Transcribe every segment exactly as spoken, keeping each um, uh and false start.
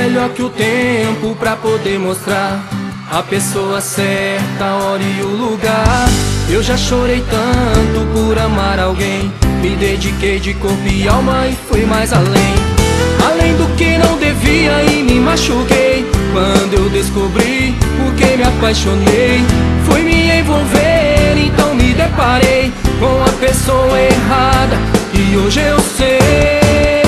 melhor que o tempo pra poder mostrar a pessoa certa, a hora e o lugar. Eu já chorei tanto por amar alguém, me dediquei de corpo e alma e fui mais além. Além do que não devia e me machuquei. Quando eu descobri por que me apaixonei, fui me envolver, então me deparei com a pessoa errada e hoje eu sei.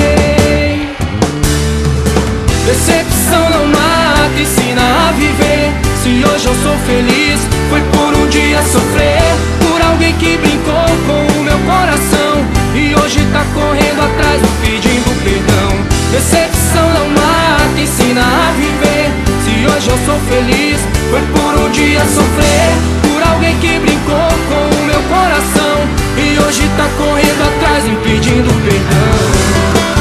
Decepção não mata, ensina a viver. Se hoje eu sou feliz, foi por um dia sofrer, por alguém que brincou com o meu coração e hoje tá correndo atrás, pedindo perdão. Decepção não mata, ensina a viver. Se hoje eu sou feliz, foi por um dia sofrer, por alguém que brincou com o meu coração e hoje tá correndo atrás, me pedindo perdão.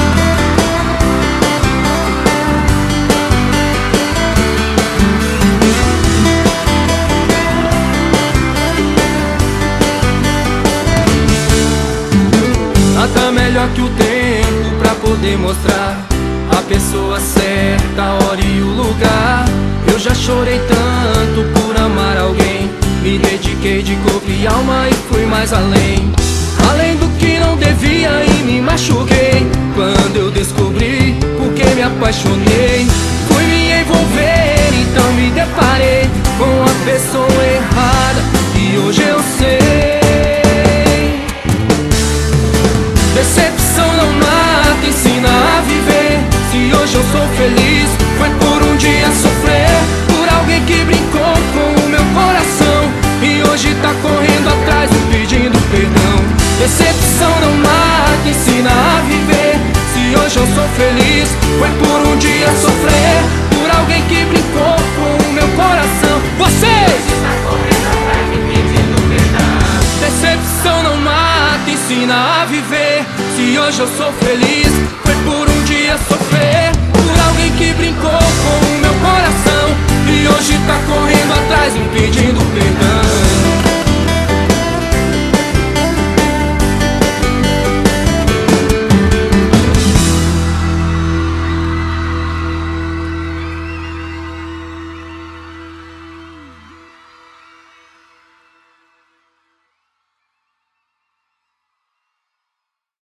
Nada melhor que o tempo pra poder mostrar a pessoa certa, a hora e o lugar. Eu já chorei tanto por amar alguém, me dediquei de corpo e alma e fui mais além. Além do que não devia e me machuquei. Quando eu descobri por que me apaixonei, fui me envolver, então me deparei com a pessoa errada e hoje eu sei. Decepção não mata, ensina a viver. Se hoje eu sou feliz, foi por um dia sofrer, por alguém que brincou com o meu coração e hoje tá correndo atrás, me pedindo perdão. Decepção não mata, ensina a viver. Se hoje eu sou feliz, foi por um dia sofrer, por alguém que brincou com o meu coração. Vocês! Tá correndo atrás, me pedindo perdão. Decepção não mata, ensina a viver. Se hoje eu sou feliz, foi por um dia sofrer, por alguém que brincou com o meu coração e hoje tá correndo atrás, me pedindo perdão.